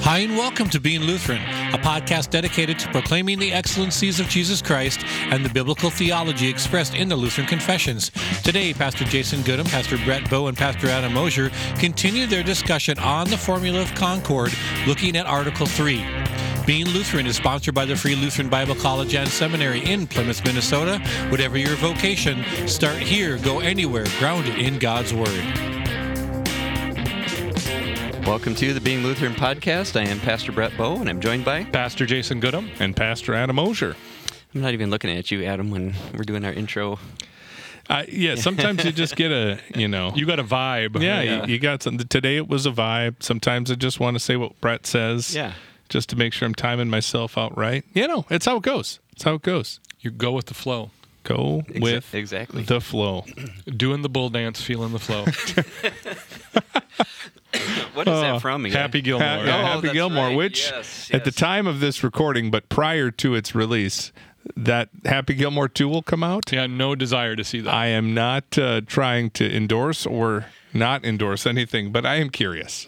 Hi, and welcome to Being Lutheran, a podcast dedicated to proclaiming the excellencies of Jesus Christ and the biblical theology expressed in the Lutheran Confessions. Today, Pastor Jason Goodham, Pastor Brett Bowe, and Pastor Adam Mosier continue their discussion on the Formula of Concord, looking at Article 3. Being Lutheran is sponsored by the Free Lutheran Bible College and Seminary in Plymouth, Minnesota. Whatever your vocation, start here, go anywhere, grounded in God's Word. Welcome to the Being Lutheran podcast. I am Pastor Brett Bowe, and I'm joined by Pastor Jason Goodham and Pastor Adam Mosier. I'm not even looking at you, Adam, when we're doing our intro. Yeah, sometimes you just get a, you got a vibe. Yeah, you got something. Today it was a vibe. Sometimes I just want to say what Brett says. Yeah. Just to make sure I'm timing myself out right. It's how it goes. It's how it goes. You go with the flow. Go with exactly the flow. Doing the bull dance, feeling the flow. What is that from again? Happy Gilmore. Happy Gilmore, right. which Yes. at the time of this recording, but prior to its release, that Happy Gilmore 2 will come out. Yeah, no desire to see that. I am not trying to endorse or not endorse anything, but I am curious.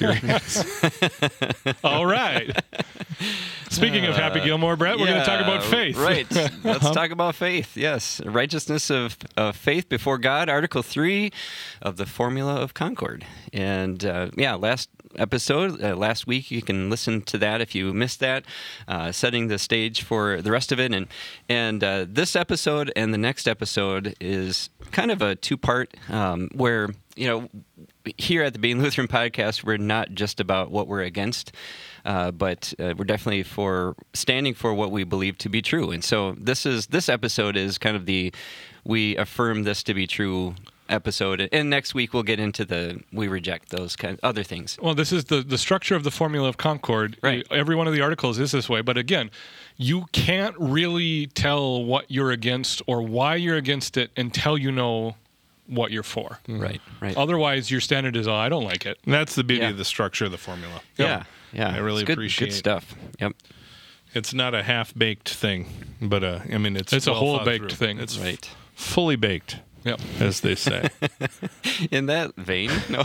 All right. Speaking of Happy Gilmore, Brett, we're going to talk about faith. Right. Let's talk about faith. Yes. Righteousness of faith before God, Article 3 of the Formula of Concord. And last episode, last week, you can listen to that if you missed that, setting the stage for the rest of it. And this episode and the next episode is kind of a two-part where, here at the Being Lutheran podcast, we're not just about what we're against, but we're definitely standing for what we believe to be true. And so this episode is kind of we affirm this to be true episode. And next week we'll get into we reject those kind of other things. Well, this is the structure of the Formula of Concord. Right. Every one of the articles is this way. But again, you can't really tell what you're against or why you're against it until you know what you're for. Right. Otherwise, your standard is, I don't like it. And that's the beauty of the structure of the formula. Yeah. I really appreciate good stuff. Yep. It's not a half-baked thing, but it's a well whole thought baked through. thing. It's right. fully baked. Yep. As they say. In that vein, no.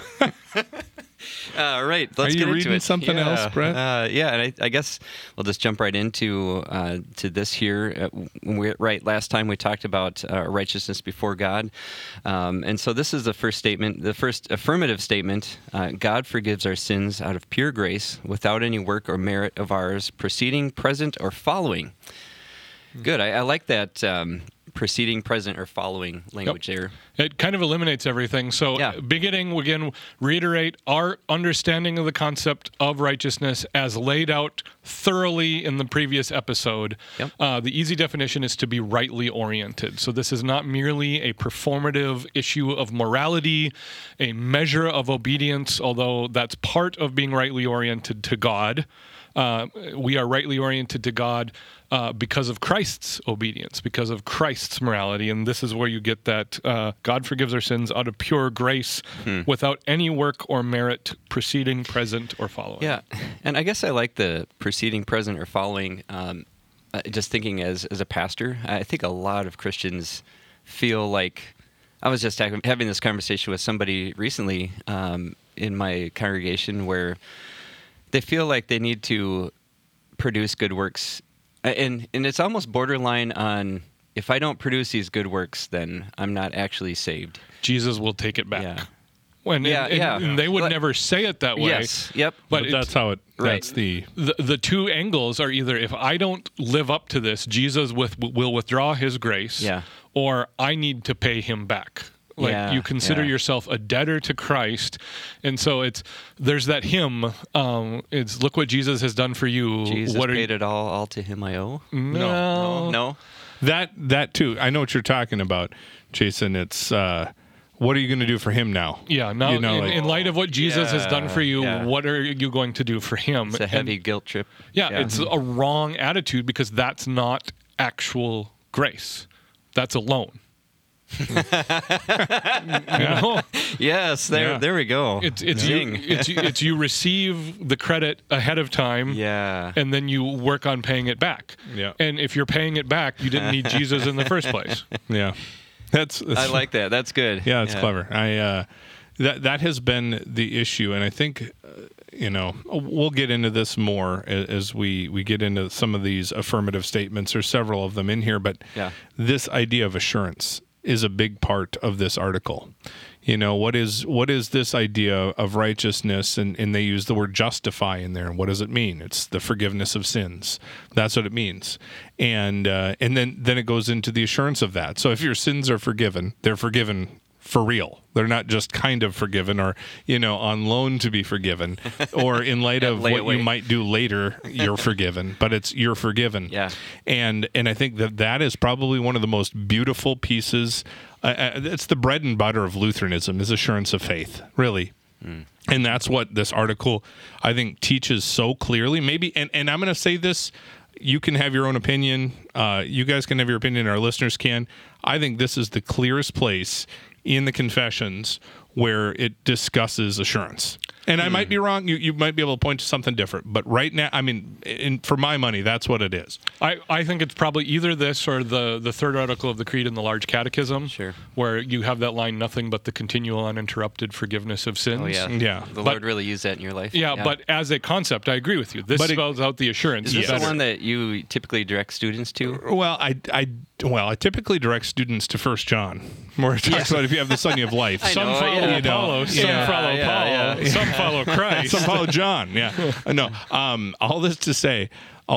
All right, let's get into it. Are you reading something else, Brett? And I guess we'll just jump right into to this here. Last time we talked about righteousness before God. And so this is the first statement, the first affirmative statement. God forgives our sins out of pure grace without any work or merit of ours, preceding, present, or following. Good. I like that preceding, present, or following language there. It kind of eliminates everything. So beginning, again, reiterate our understanding of the concept of righteousness as laid out thoroughly in the previous episode. Yep. The easy definition is to be rightly oriented. So this is not merely a performative issue of morality, a measure of obedience, although that's part of being rightly oriented to God. We are rightly oriented to God because of Christ's obedience, because of Christ's morality. And this is where you get that God forgives our sins out of pure grace without any work or merit preceding, present, or following. Yeah, and I guess I like the preceding, present, or following. Just thinking as a pastor, I think a lot of Christians feel like, I was just having this conversation with somebody recently in my congregation where they feel like they need to produce good works. And it's almost borderline on, if I don't produce these good works, then I'm not actually saved. Jesus will take it back. Yeah. And they would never say it that way. Yes, yep. But that's how it, right. That's the two angles are either, if I don't live up to this, Jesus will withdraw his grace, or I need to pay him back. You consider yourself a debtor to Christ. And so there's that hymn, it's look what Jesus has done for you. Jesus paid it all to him I owe. No. That too. I know what you're talking about, Jason. It's what are you going to do for him now? Yeah, now in light of what Jesus has done for you, what are you going to do for him? It's a heavy guilt trip. Yeah, it's a wrong attitude because that's not actual grace. That's a loan. Yes, there we go. It's you receive the credit ahead of time, and then you work on paying it back. Yeah. And if you're paying it back, you didn't need Jesus in the first place. Yeah. I like that. That's good. Yeah, it's clever. That has been the issue, and I think we'll get into this more as we get into some of these affirmative statements. There's several of them in here, but this idea of assurance is a big part of this article. What is this idea of righteousness? And they use the word justify in there. What does it mean? It's the forgiveness of sins. That's what it means. And then it goes into the assurance of that. So if your sins are forgiven, they're forgiven for real. They're not just kind of forgiven or, on loan to be forgiven or in light of what you might do later, you're forgiven, but you're forgiven. Yeah. And I think that is probably one of the most beautiful pieces. It's the bread and butter of Lutheranism is assurance of faith, really. And that's what this article, I think, teaches so clearly. Maybe, and I'm going to say this, you can have your own opinion. You guys can have your opinion. Our listeners can. I think this is the clearest place in the Confessions where it discusses assurance. And I might be wrong. You might be able to point to something different. But right now, for my money, that's what it is. I think it's probably either this or the third article of the Creed in the Large Catechism, where you have that line, nothing but the continual uninterrupted forgiveness of sins. Oh, yeah. Yeah. The Lord really used that in your life. Yeah, but as a concept, I agree with you. This spells out the assurance. Is this the one that you typically direct students to? Well, I typically direct students to 1 John, where it talks about if you have the Son, you have life. Some follow Apollo, some follow Paul, some follow Christ, some follow John. Yeah, no. All this to say,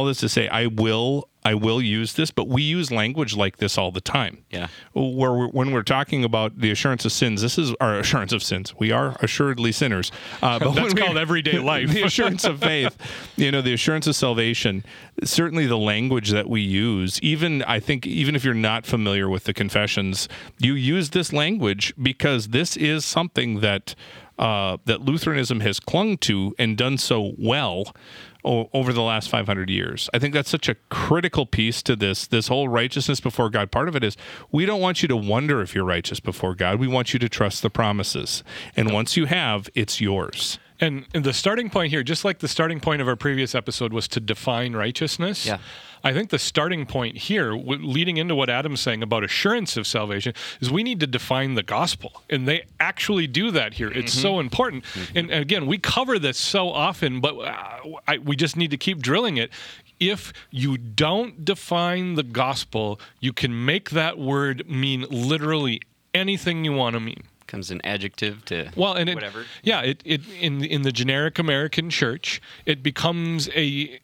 I will use this, but we use language like this all the time. Yeah. When we're talking about the assurance of sins, this is our assurance of sins. We are assuredly sinners. But that's called everyday life. The assurance of faith, the assurance of salvation, certainly the language that we use, I think even if you're not familiar with the Confessions, you use this language because this is something that Lutheranism has clung to and done so well over the last 500 years. I think that's such a critical piece to this whole righteousness before God. Part of it is we don't want you to wonder if you're righteous before God. We want you to trust the promises. And once you have, it's yours. And the starting point here, just like the starting point of our previous episode was to define righteousness, I think the starting point here, leading into what Adam's saying about assurance of salvation, is we need to define the gospel. And they actually do that here. It's so important. And again, we cover this so often, but we just need to keep drilling it. If you don't define the gospel, you can make that word mean literally anything you want to mean. Comes an adjective to whatever. In the generic American church, it becomes a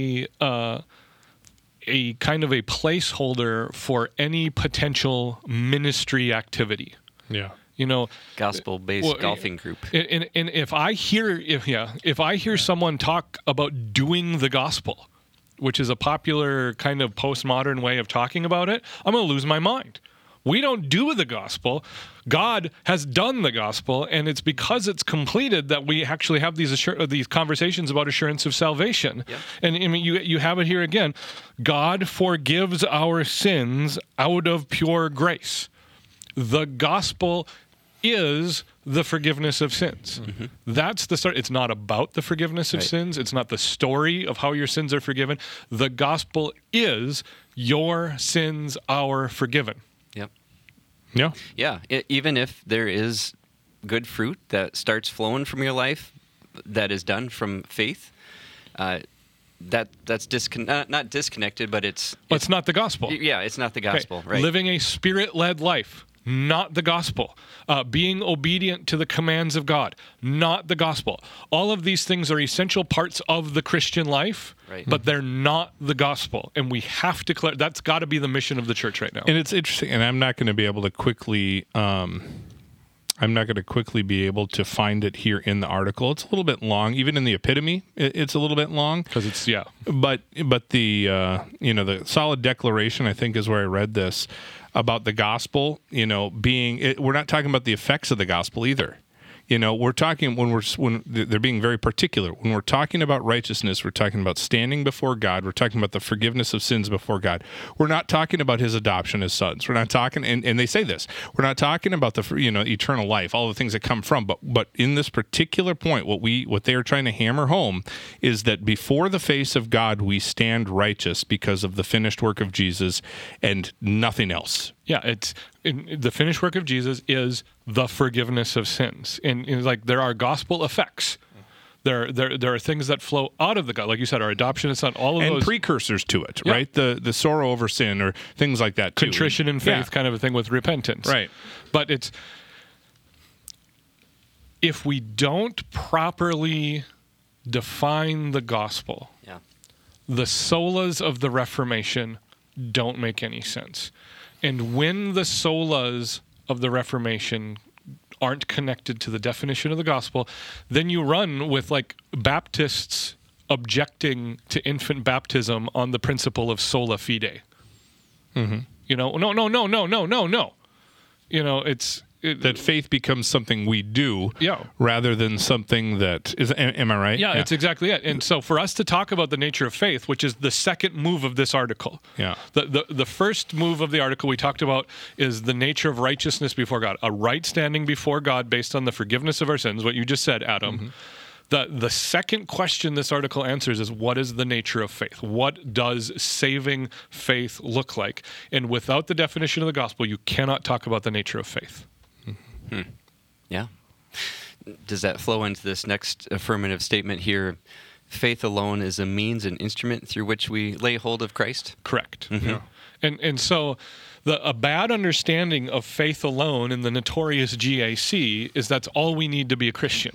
kind of a placeholder for any potential ministry activity. Yeah. Gospel-based golfing group. And if I hear someone talk about doing the gospel, which is a popular kind of postmodern way of talking about it, I'm going to lose my mind. We don't do the gospel. God has done the gospel, and it's because it's completed that we actually have these conversations about assurance of salvation. Yep. And you have it here again. God forgives our sins out of pure grace. The gospel is the forgiveness of sins. That's the start. It's not about the forgiveness of sins. It's not the story of how your sins are forgiven. The gospel is your sins are forgiven. Yep. Yeah. Even if there is good fruit that starts flowing from your life that is done from faith, that's not disconnected, but it's not the gospel. Yeah, it's not the gospel. Right. Living a spirit-led life, not the gospel. Being obedient to the commands of God, not the gospel. All of these things are essential parts of the Christian life, but they're not the gospel. And we have to declare that's got to be the mission of the church right now. And it's interesting, and I'm not going to be able to quickly be able to find it here in the article. It's a little bit long, even in the epitome. It's a little bit long because it's But the the solid declaration, I think, is where I read this about the gospel. We're not talking about the effects of the gospel either. We're talking when they're being very particular. When we're talking about righteousness, we're talking about standing before God. We're talking about the forgiveness of sins before God. We're not talking about His adoption as sons. We're not talking, and they say this. We're not talking about the eternal life, all the things that come from. But in this particular point, what they are trying to hammer home is that before the face of God, we stand righteous because of the finished work of Jesus and nothing else. Yeah, the finished work of Jesus is the forgiveness of sins. And like there are gospel effects There are things that flow out of the God, like you said, our adoption is on all of and those precursors to it, right? The sorrow over sin or things like that too. contrition and faith kind of a thing with repentance. Right. But it's, if we don't properly define the gospel, the solas of the Reformation don't make any sense. And when the solas of the Reformation aren't connected to the definition of the gospel, then you run with like Baptists objecting to infant baptism on the principle of sola fide. Mm-hmm. You know, no. You know, that faith becomes something we do, rather than something that is. Am I right? Yeah, it's exactly it. And so, for us to talk about the nature of faith, which is the second move of this article, the first move of the article we talked about is the nature of righteousness before God, a right standing before God based on the forgiveness of our sins. What you just said, Adam. Mm-hmm. The second question this article answers is, what is the nature of faith? What does saving faith look like? And without the definition of the gospel, you cannot talk about the nature of faith. Yeah. Does that flow into this next affirmative statement here? Faith alone is a means and instrument through which we lay hold of Christ? Correct. Mm-hmm. Yeah. And so a bad understanding of faith alone in the notorious GAC is that's all we need to be a Christian.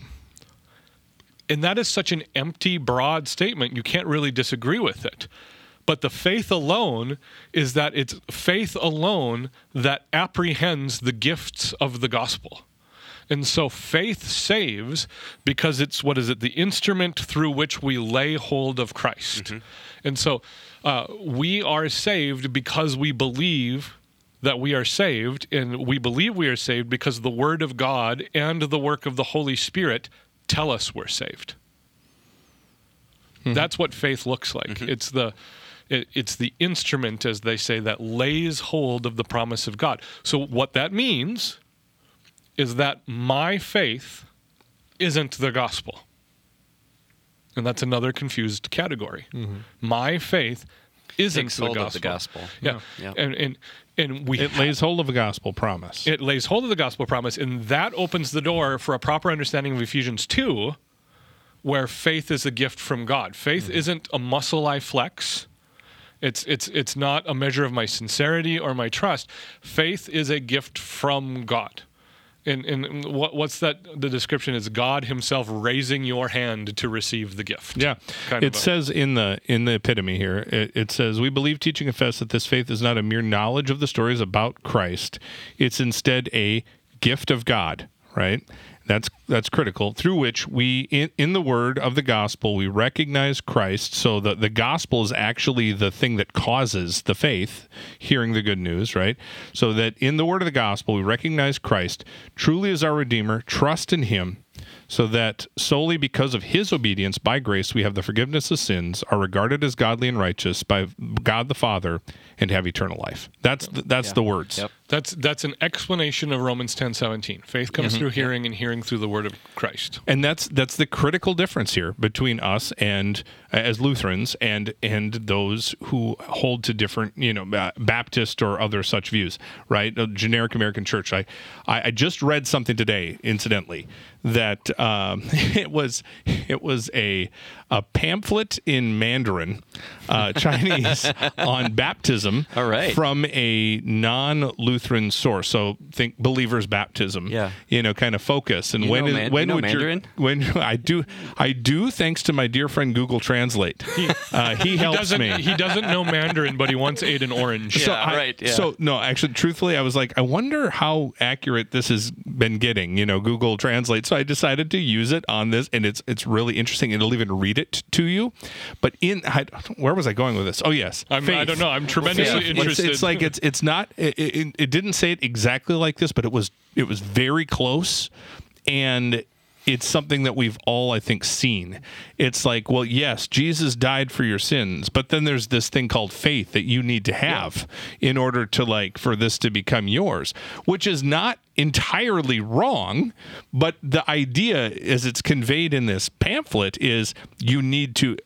And that is such an empty, broad statement, you can't really disagree with it. But the faith alone is that it's faith alone that apprehends the gifts of the gospel. And so faith saves because it's, the instrument through which we lay hold of Christ. Mm-hmm. And so we are saved because we believe that we are saved, and we believe we are saved because the Word of God and the work of the Holy Spirit tell us we're saved. Mm-hmm. That's what faith looks like. Mm-hmm. It's the instrument, as they say, that lays hold of the promise of God. So what that means is that my faith isn't the gospel. And that's another confused category. Mm-hmm. My faith isn't the gospel. Of the gospel. Yeah. And it lays hold of the gospel promise. It lays hold of the gospel promise, and that opens the door for a proper understanding of Ephesians 2, where faith is a gift from God. Faith isn't a muscle I flex. It's not a measure of my sincerity or my trust. Faith is a gift from God. And what's that? The description is God Himself raising your hand to receive the gift. Yeah, it says in the epitome here. It says, "We believe, teach, and confess that this faith is not a mere knowledge of the stories about Christ. It's instead a gift of God." Right. That's critical, through which we, in the word of the gospel, we recognize Christ. So the gospel is actually the thing that causes the faith, hearing the good news, right? So that in the word of the gospel, we recognize Christ truly as our Redeemer, trust in Him, so that solely because of His obedience by grace, we have the forgiveness of sins, are regarded as godly and righteous by God the Father, and have eternal life. That's the words. Yep. That's an explanation of Romans 10:17. Faith comes through hearing, and hearing through the word of Christ. And that's the critical difference here between us and as Lutherans and those who hold to different, Baptist or other such views, right? A generic American church. I just read something today, incidentally, that it was a pamphlet in Mandarin, Chinese, on baptism. All right. From a non-Lutheran source. So think Believers Baptism. Yeah. Kind of focus. And when would Mandarin? When I do thanks to my dear friend Google Translate. He helps me. He doesn't know Mandarin, but he once ate an orange. So no, actually, truthfully, I was like, I wonder how accurate this has been getting. Google Translate. So I decided to use it on this, and it's really interesting. It'll even read it to you. But where was I going with this? Oh yes, I don't know. I'm tremendously interested. It's like it's not. It didn't say it exactly like this, but it was very close, and it's something that we've all, I think, seen. It's like, well, yes, Jesus died for your sins, but then there's this thing called faith that you need to have in order to for this to become yours, which is not entirely wrong, but the idea as it's conveyed in this pamphlet is you need to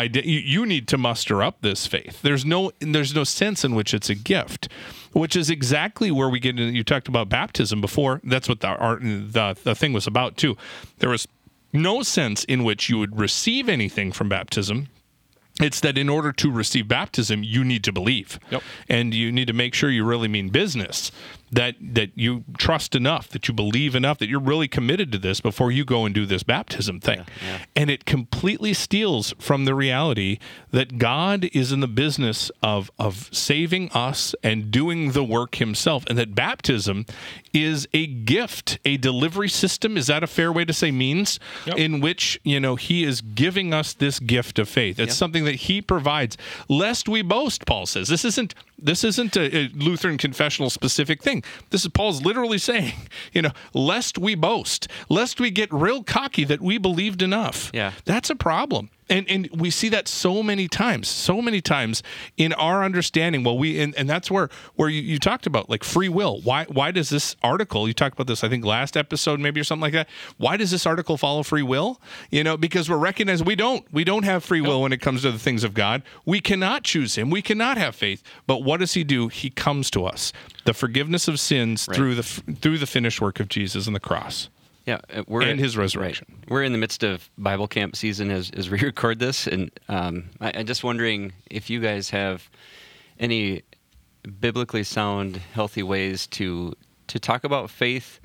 muster up this faith. There's no sense in which it's a gift, which is exactly where we get into. You talked about baptism before. That's what the thing was about too. There was no sense in which you would receive anything from baptism. It's that in order to receive baptism, you need to believe. Yep. And you need to make sure you really mean business, that you trust enough, that you believe enough, that you're really committed to this before you go and do this baptism thing. Yeah. And it completely steals from the reality that God is in the business of saving us and doing the work himself, and that baptism is a gift, a delivery system. Is that a fair way to say means? Yep. In which, he is giving us this gift of faith. It's something that he provides, lest we boast, Paul says. This isn't a Lutheran confessional specific thing. This is Paul's literally saying, lest we boast, lest we get real cocky that we believed enough. Yeah. That's a problem. And we see that so many times in our understanding. Well, and that's where you talked about like free will. Why does this article, you talked about this, I think last episode maybe or something like that. Why does this article follow free will? Because we're recognizing we don't have free will when it comes to the things of God. We cannot choose him. We cannot have faith. But what does he do? He comes to us. The forgiveness of sins through the finished work of Jesus on the cross. Yeah, and his resurrection. Right. We're in the midst of Bible camp season as we record this, and I'm just wondering if you guys have any biblically sound, healthy ways to talk about faith.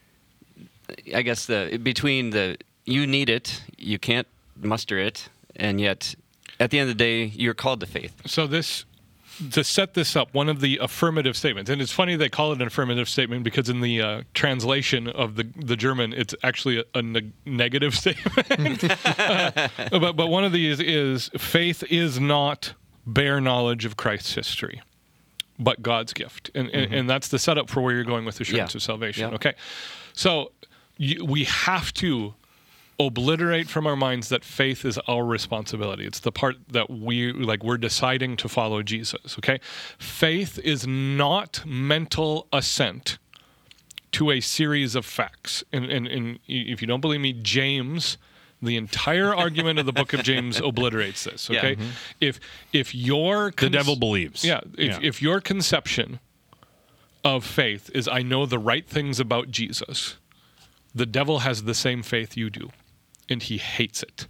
I guess between you need it, you can't muster it, and yet at the end of the day, you're called to faith. So to set this up, one of the affirmative statements, and it's funny they call it an affirmative statement because in the translation of the German, it's actually a negative statement. But one of these is, faith is not bare knowledge of Christ's history, but God's gift. And that's the setup for where you're going with assurance of salvation. Yeah. Okay, so we have to obliterate from our minds that faith is our responsibility. It's the part that we're deciding to follow Jesus, okay? Faith is not mental assent to a series of facts. And if you don't believe me, James, the entire argument of the book of James obliterates this, okay? Yeah. If your The devil believes. If your conception of faith is I know the right things about Jesus, the devil has the same faith you do. And he hates it.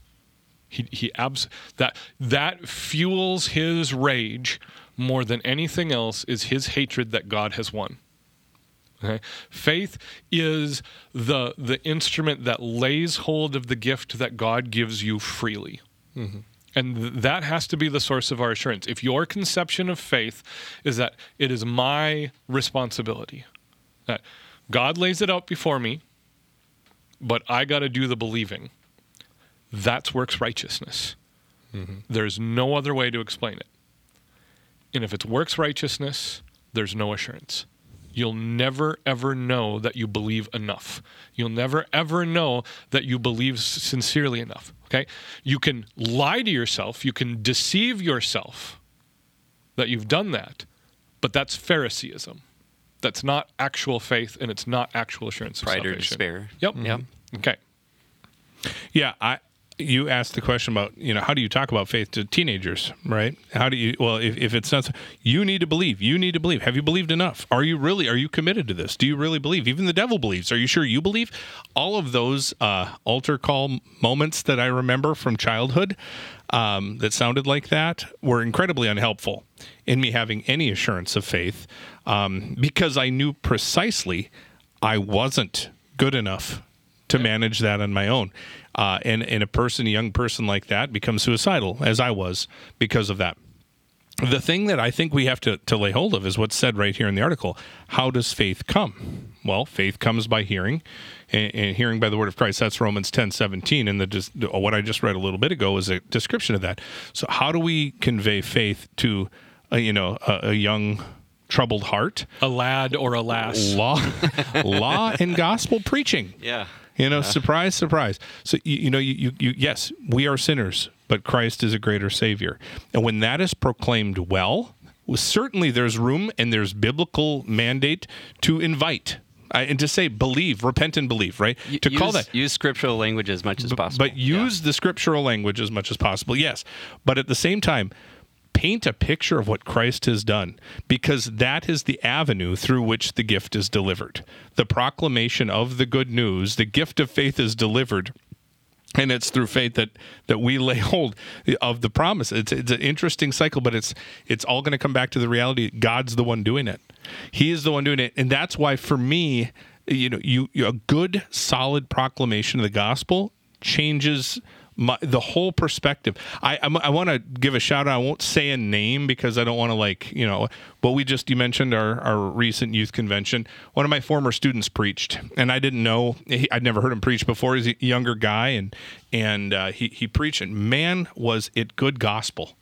That fuels his rage more than anything else is his hatred that God has won. Okay? Faith is the instrument that lays hold of the gift that God gives you freely. Mm-hmm. And that has to be the source of our assurance. If your conception of faith is that it is my responsibility, that God lays it out before me, but I got to do the believing, that's works righteousness. Mm-hmm. There's no other way to explain it. And if it's works righteousness, there's no assurance. You'll never, ever know that you believe enough. You'll never, ever know that you believe sincerely enough. Okay? You can lie to yourself. You can deceive yourself that you've done that, but that's Phariseeism. That's not actual faith, and it's not actual assurance of Pride salvation. or despair. Yep. Yep. Okay. Yeah, you asked the question about, how do you talk about faith to teenagers, right? How do you, if it's not, you need to believe. Have you believed enough? Are you committed to this? Do you really believe? Even the devil believes. Are you sure you believe? All of those altar call moments that I remember from childhood that sounded like that were incredibly unhelpful in me having any assurance of faith because I knew precisely I wasn't good enough to manage that on my own. And a young person like that becomes suicidal, as I was, because of that. The thing that I think we have to lay hold of is what's said right here in the article. How does faith come? Well, faith comes by hearing, and hearing by the word of Christ. That's Romans 10:17, and what I just read a little bit ago is a description of that. So how do we convey faith to a young troubled heart? A lad or a lass. Law and gospel preaching. Yeah. Surprise, surprise. So, yes, we are sinners, but Christ is a greater Savior. And when that is proclaimed well, certainly there's room and there's biblical mandate to invite and to say, believe, repent and believe, right? Use scriptural language as much as possible. But use the scriptural language as much as possible, yes. But at the same time, paint a picture of what Christ has done, because that is the avenue through which the gift is delivered. The proclamation of the good news, the gift of faith is delivered And it's through faith that we lay hold of the promise. It's an interesting cycle, but it's all going to come back to the reality. God's the one doing it. He is the one doing it, and that's why for me, a good, solid proclamation of the gospel changes the whole perspective. I want to give a shout out. I won't say a name because I don't want to but you mentioned our recent youth convention. One of my former students preached, and I didn't know, I'd never heard him preach before. He's a younger guy, and he preached, and man, was it good gospel.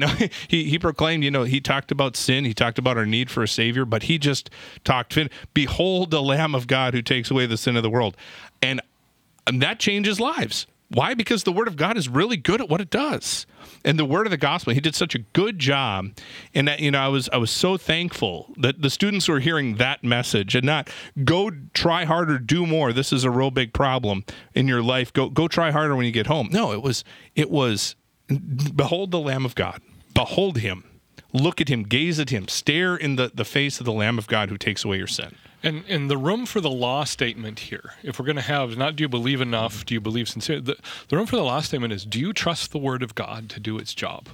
He proclaimed, he talked about sin. He talked about our need for a savior, but he just talked, behold the Lamb of God who takes away the sin of the world. And that changes lives. Why? Because the Word of God is really good at what it does. And the word of the gospel, he did such a good job. And that, I was so thankful that the students were hearing that message and not go try harder, do more. This is a real big problem in your life. Go try harder when you get home. No, it was behold the Lamb of God. Behold him. Look at him, gaze at him, stare in the face of the Lamb of God who takes away your sin. And the room for the law statement here, if we're going to have not do you believe enough, do you believe sincerely, the room for the law statement is, do you trust the Word of God to do its job?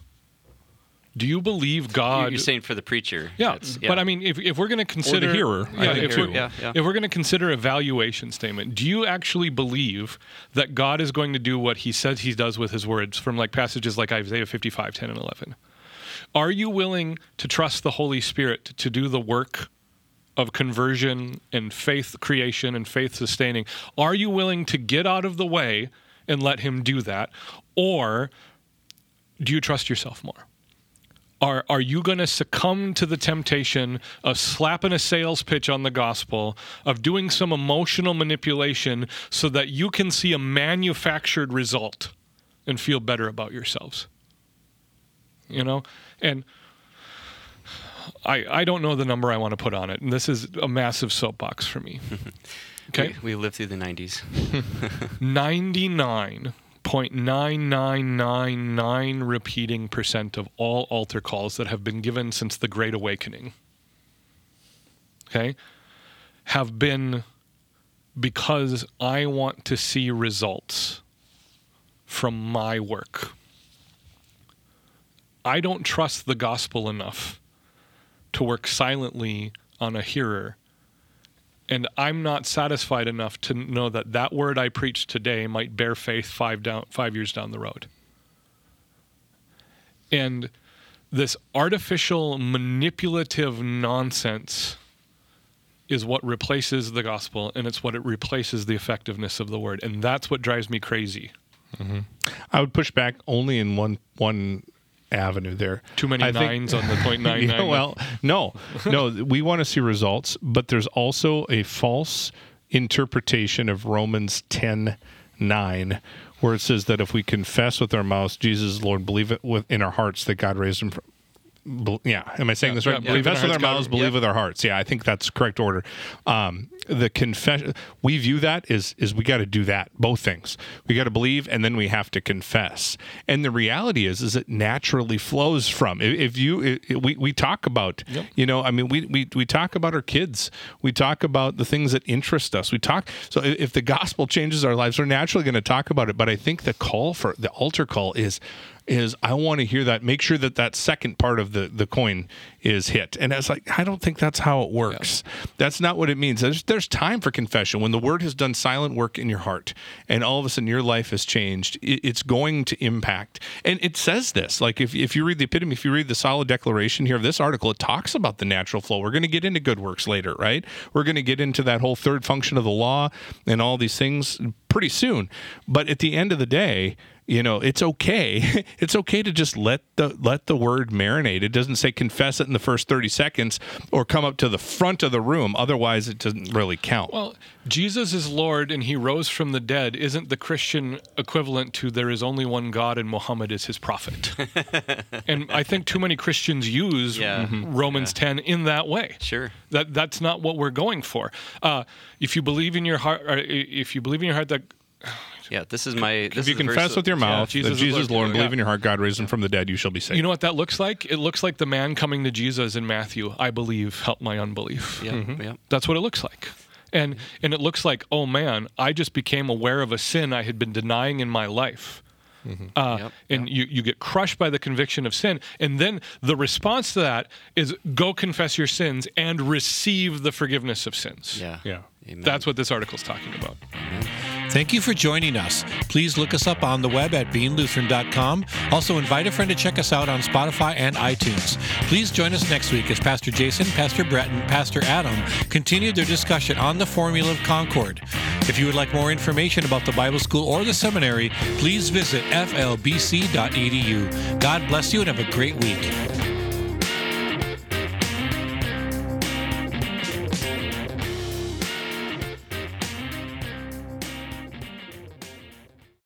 Do you believe God? You're saying for the preacher. Yeah, but I mean, if we're going to consider... Or the hearer. If we're going to consider evaluation statement, do you actually believe that God is going to do what he says he does with his words from passages like Isaiah 55, 10 and 11? Are you willing to trust the Holy Spirit to do the work of conversion and faith creation and faith sustaining? Are you willing to get out of the way and let him do that? Or do you trust yourself more? Are you going to succumb to the temptation of slapping a sales pitch on the gospel, of doing some emotional manipulation so that you can see a manufactured result and feel better about yourselves? And I don't know the number I want to put on it, and this is a massive soapbox for me. Okay? We lived through the 90s. 99.9999 repeating % of all altar calls that have been given since the Great Awakening, okay, have been because I want to see results from my work. I don't trust the gospel enough to work silently on a hearer, and I'm not satisfied enough to know that word I preached today might bear faith 5 years down the road. And this artificial, manipulative nonsense is what replaces the gospel, and it's what it replaces the effectiveness of the word, and that's what drives me crazy. Mm-hmm. I would push back only in one avenue there. Too many nines on the 0.99. Yeah, well, no, we want to see results, but there's also a false interpretation of Romans 10:9, where it says that if we confess with our mouths Jesus is Lord, believe it in our hearts that God raised him from... Yeah, am I saying this right? Confess with our mouths, believe with our hearts. Yeah, I think that's the correct order. The confession, we view that is we got to do that, both things. We got to believe, and then we have to confess. And the reality is it naturally flows from. We talk about, we talk about our kids. We talk about the things that interest us. So if the gospel changes our lives, we're naturally going to talk about it. But I think the altar call is I want to hear that. Make sure that second part of the coin is hit. And it's like, I don't think that's how it works. Yeah. That's not what it means. There's time for confession. When the word has done silent work in your heart and all of a sudden your life has changed, it's going to impact. And it says this, like if you read the epitome, if you read the solid declaration here of this article, it talks about the natural flow. We're going to get into good works later, right? We're going to get into that whole third function of the law and all these things pretty soon. But at the end of the day, it's okay. It's okay to just let the word marinate. It doesn't say confess it in the first 30 seconds or come up to the front of the room. Otherwise, it doesn't really count. Well, Jesus is Lord and he rose from the dead isn't the Christian equivalent to there is only one God and Muhammad is his prophet. And I think too many Christians use Romans 10 in that way. Sure. That's not what we're going for. If you believe in your heart, that... Yeah, this is my... If you confess with your mouth that Jesus is Lord and believe in your heart God raised him from the dead, you shall be saved. You know what that looks like? It looks like the man coming to Jesus in Matthew, I believe, help my unbelief. Yeah, yeah. That's what it looks like. And it looks like, oh man, I just became aware of a sin I had been denying in my life. And you get crushed by the conviction of sin. And then the response to that is go confess your sins and receive the forgiveness of sins. Yeah. Amen. That's what this article is talking about. Thank you for joining us. Please look us up on the web at beinglutheran.com. Also, invite a friend to check us out on Spotify and iTunes. Please join us next week as Pastor Jason, Pastor Brett, and Pastor Adam continue their discussion on the formula of Concord. If you would like more information about the Bible School or the seminary, please visit flbc.edu. God bless you and have a great week.